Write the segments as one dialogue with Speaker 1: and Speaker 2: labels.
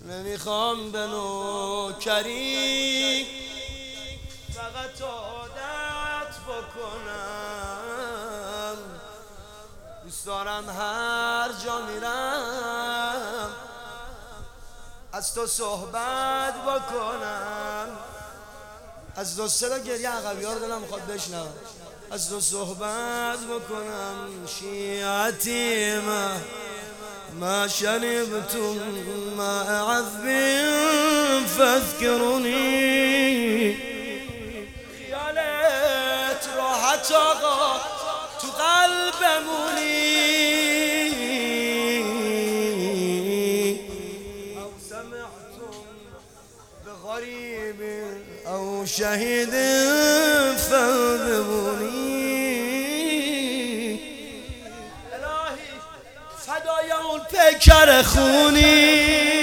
Speaker 1: نمیخوام به نوکری فقط عادت بکنم، دوست دارم هر جا میرم از تو صحبت بکنم. از دو صدا گریه عقبی ها رو دلم میخواد بشنوم. از تو صحبت بکنم. شیعتی ما شربتم ما عذب فاذكروني. خیالت راحت آقا تو قلبمونی. او سمعتم بغریب او شهید فاذبوني. الهی فدای اون پیکر خونی.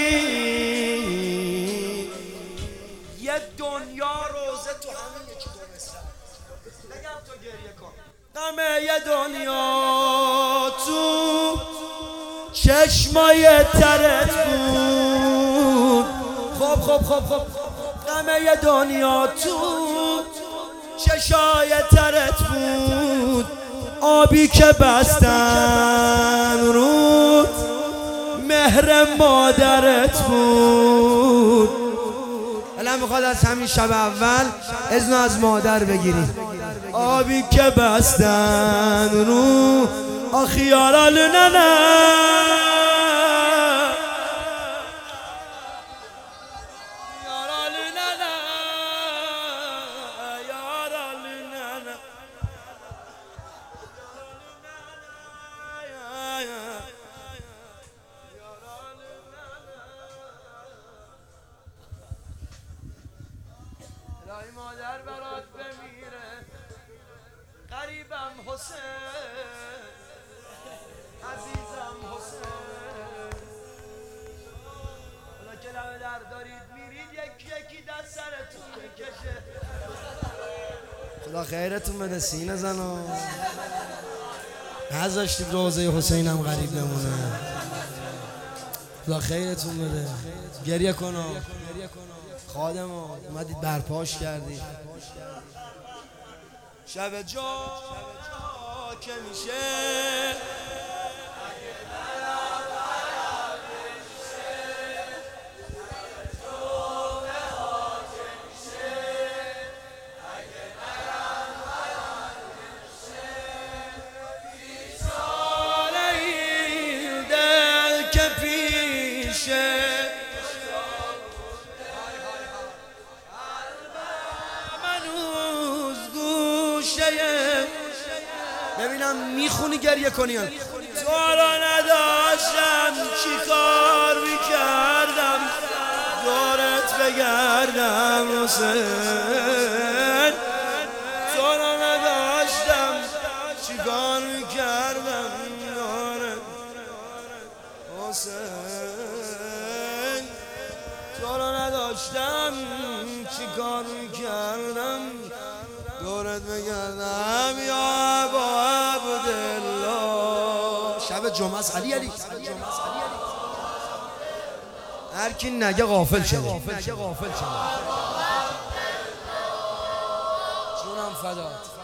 Speaker 1: یه دنیا روزه تو همین یکی دو مصرع بگم تو گریه کن. غم یه دنیا تو چشمای ترت بود. خب غم یه دنیا تو چشای ترت بود. آبی که بستم رود مهر مادرت بود. الان میخواد از همین شب اول اذن از مادر بگیری. آبی که بستن رو آخیارال ننه الهی مادر برات بمیره. قریبم حسین، عزیزم حسین. حالا که لبه در دارید میرید یکی دست سرتون بکشه. خدا خیرتون بده. سینه زنو نذاشتید روضه حسینم غریب بمونه. خدا خیرتون بده. گریه کنو خادم اومدید برپاش کردید. شب جا که میشه ببینم میخونی گریه کنی. تو را نداشتم چی کار میکردم دورت بگردم حسین. تو را نداشتم چی کار میکردم دورت حسین. تو را نداشتم چی کار میکردم دورت بگردم یا ابا عبدالله. شب جمعه است علی هر کی نگه غافل شده. جونم فدات.